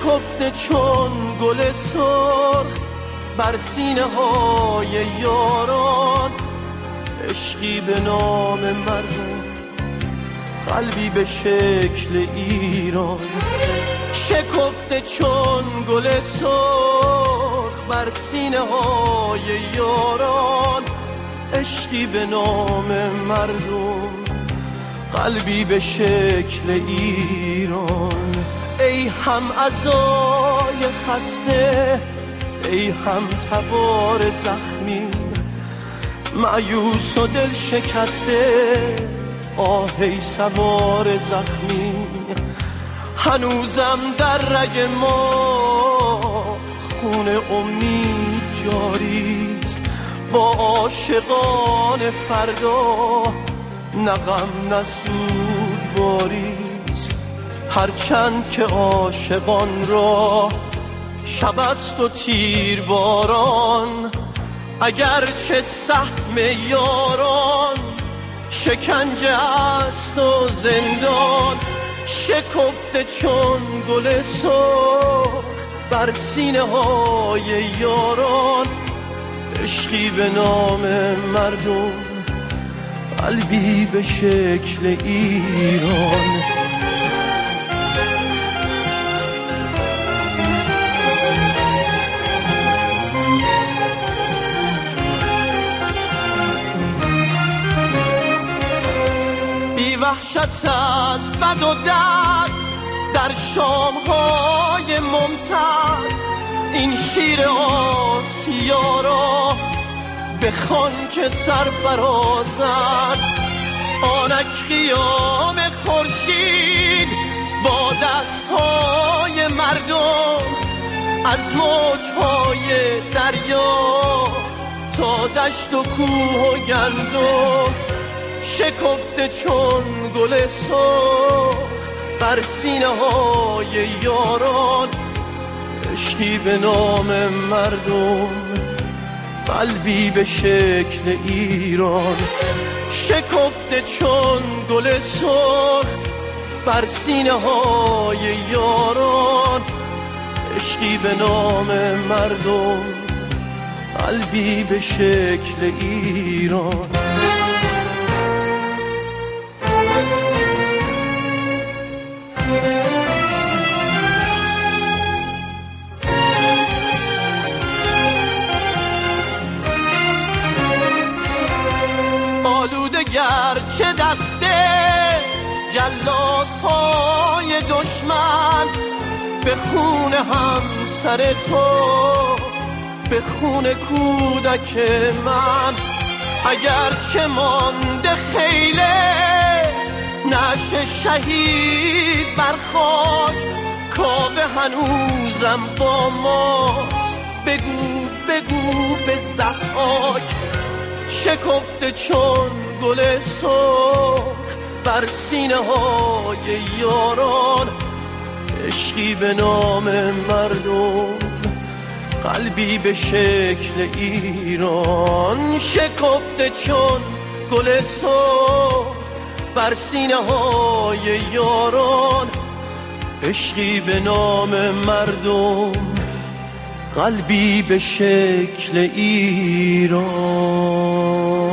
شکفته چون گل سرخ بر سینه های یاران، عشقی به نام مردم، قلبی به شکل ایران. شکفته چون گل سرخ بر سینه های یاران، عشقی به نام مردم، قلبی به شکل ایران. ای هم عزای خسته، ای هم تبار زخمی، مایوس و دل شکسته، آهی سوار زخمی. هنوزم در رگ ما خون امید جاریست، با عاشقان فردا نه غم نه سوگواریست. هرچند که عاشقان را شب است و تیر باران، اگرچه سهم یاران شکنجه است و زندان. شکفته چون گل سرخ بر سینه های یاران، عشقی به نام مردم، قلبی به شکل ایران. بی وحشت از بد و درد در شام‌های ممتد، این شیر آسیا را بخوان که سرفرازد. آنک قیام خورشید با دستهای مردم، از موجهای دریا تا دشت و کوه و گندم. شکفته چون گل سرخ بر سینه های یاران، عشقی به نام مردم، قلبی به شکل ایران. شکفته چون گل سرخ بر سینه های یاران، عشقی به نام مردم، قلبی به شکل ایران. آلوده گرچه دسته جلاد پای دشمن، به خون همسر تو، به خون کودک من. اگرچه مانده خیله نعش شهید بر خاک، کاوه هنوزم با ماست، بگو بگو به ضحاک. شکفته چون گل سرخ بر سینه های یاران، عشقی به نام مردم، قلبی به شکل ایران. شکفته چون گل سرخ بر سینه های یاران، عشقی به نام مردم، قلبی به شکل ایران.